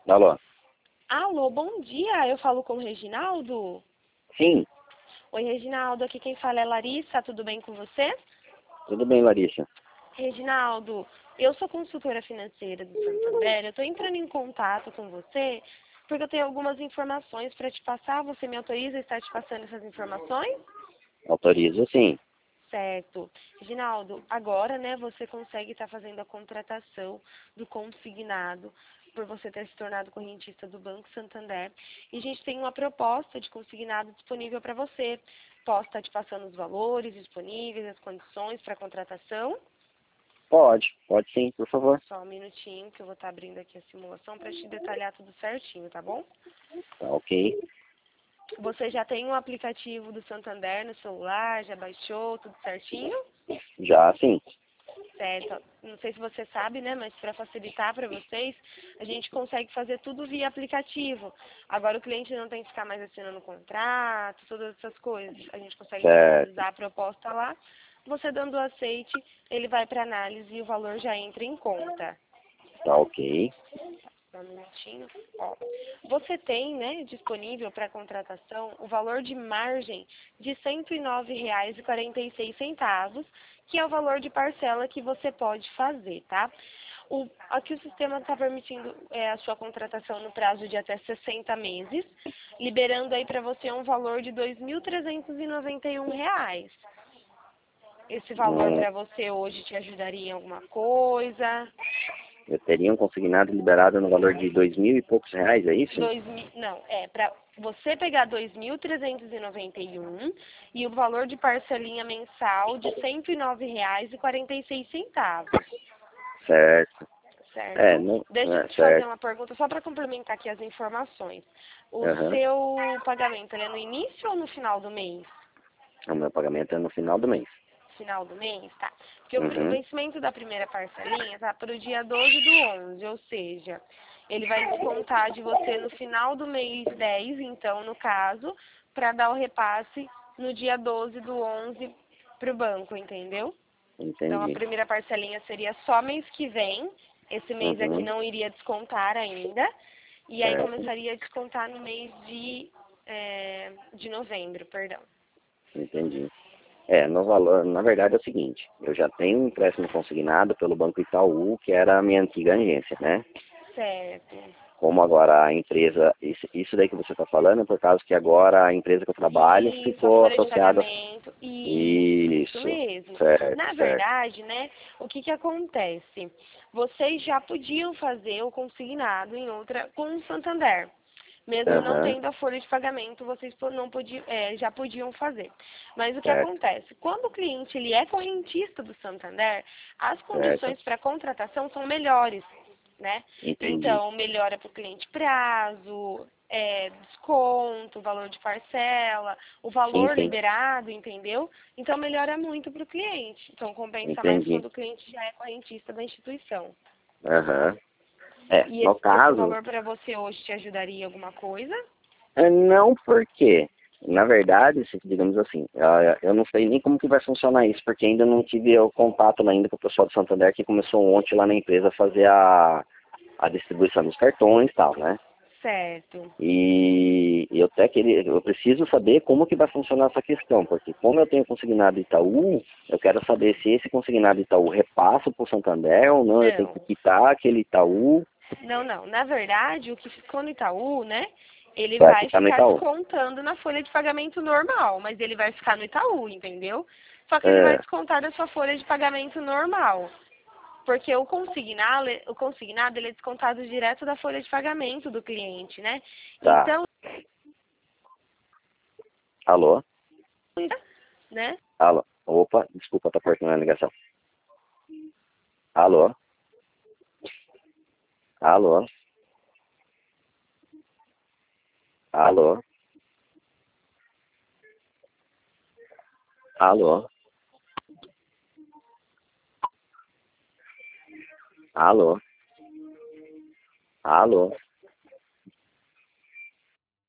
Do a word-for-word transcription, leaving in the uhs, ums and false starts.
Alô? Alô, bom dia. Eu falo com o Reginaldo. Sim, Oi, Reginaldo. Aqui quem fala é Larissa. Tudo bem com você? tudo bem, Larissa. Reginaldo, eu sou consultora financeira do Santander. Eu estou entrando em contato com você porque eu tenho algumas informações para te passar. Você me autoriza a estar te passando essas informações? Autorizo, sim. Certo. Reginaldo, agora, né, você consegue estar fazendo a contratação do consignado por você ter se tornado correntista do Banco Santander. E a gente tem uma proposta de consignado disponível para você. Posso estar te passando os valores disponíveis, as condições para a contratação. Pode, pode sim, por favor. Só um minutinho que eu vou estar abrindo aqui a simulação para te detalhar tudo certinho, tá bom? Tá ok. Você já tem um aplicativo do Santander no celular, já baixou, tudo certinho? Já sim. Certo. Não sei se você sabe, né, mas para facilitar para vocês, a gente consegue fazer tudo via aplicativo. Agora o cliente não tem que ficar mais assinando contrato, todas essas coisas. A gente consegue Certo. disponibilizar a proposta lá. Você dando o aceite, ele vai para análise e o valor já entra em conta. Tá ok. Só um minutinho. Ó, você tem, né, disponível para contratação o valor de margem de cento e nove reais e quarenta e seis centavos, que é o valor de parcela que você pode fazer, tá? O, aqui o sistema está permitindo é, a sua contratação no prazo de até sessenta meses, liberando aí para você um valor de dois mil trezentos e noventa e um reais. Esse valor Hum, para você hoje te ajudaria em alguma coisa? eu teria um consignado liberado no valor de dois mil e poucos reais, é isso? Dois mil, não, é para você pegar dois mil trezentos e noventa e um e o valor de parcelinha mensal de cento e nove reais e quarenta e seis centavos, Certo. É, certo? não, Deixa eu é, te fazer certo. uma pergunta só para complementar aqui as informações. O Aham. seu pagamento, ele é no início ou no final do mês? O meu pagamento é no final do mês. Final do mês, tá? Porque o, pri- o Uhum. vencimento da primeira parcelinha tá para o dia doze do onze, ou seja, ele vai descontar de você no final do mês dez, então, no caso, para dar o repasse no dia doze do onze para o banco, entendeu? Então, a Entendi. primeira parcelinha seria só mês que vem, esse mês aqui Uhum. não iria descontar ainda, e aí Certo. começaria a descontar no mês de, é, de novembro, perdão. Entendi. É, no valor, na verdade é o seguinte, eu já tenho um empréstimo consignado pelo Banco Itaú, que era a minha antiga agência, né? Certo. Como agora a empresa, isso, isso daí que você está falando é por causa que agora a empresa que eu trabalho Isso, a ficou folha de associada. pagamento. Isso, isso Isso, mesmo. certo, Na certo, verdade, né, o que que acontece? Vocês já podiam fazer o consignado em outra com o Santander. Mesmo não aham, tendo a folha de pagamento, vocês po- não podiam, é, já podiam fazer. Mas o que certo, acontece? Quando o cliente ele é correntista do Santander, as certo, condições para contratação são melhores, né? entendi, Então, melhora para o cliente prazo, é, desconto, valor de parcela, o sim, valor sim, liberado, entendeu? Então, melhora muito para o cliente. Então, compensa mais entendi, quando o cliente já é correntista da instituição. aham. É, E no esse, esse caso, valor para você hoje te ajudaria em alguma coisa? é, não porque, na verdade, se- digamos assim, ah, eu não sei nem como que vai funcionar isso, porque ainda não tive o contato ainda com o pessoal do Santander, que começou ontem lá na empresa a fazer a, a distribuição dos cartões e tal, né? Certo. E eu até queria, eu preciso saber como que vai funcionar essa questão, porque como eu tenho consignado Itaú, eu quero saber se esse consignado Itaú repassa para o Santander ou não, eu tenho que Não. quitar aquele Itaú, Não, não. Na verdade, o que ficou no Itaú, né? Ele vai vai ficar no ficar Itaú. descontando na folha de pagamento normal, mas ele vai ficar no Itaú, entendeu? Só que ele vai É, descontar da sua folha de pagamento normal. Porque o consignado, o consignado ele é descontado direto da folha de pagamento do cliente, né? tá. Então, Alô? né? Alô? Opa, desculpa, tá cortando a ligação. Alô? Alô? Alô? Alô? Alô? Alô?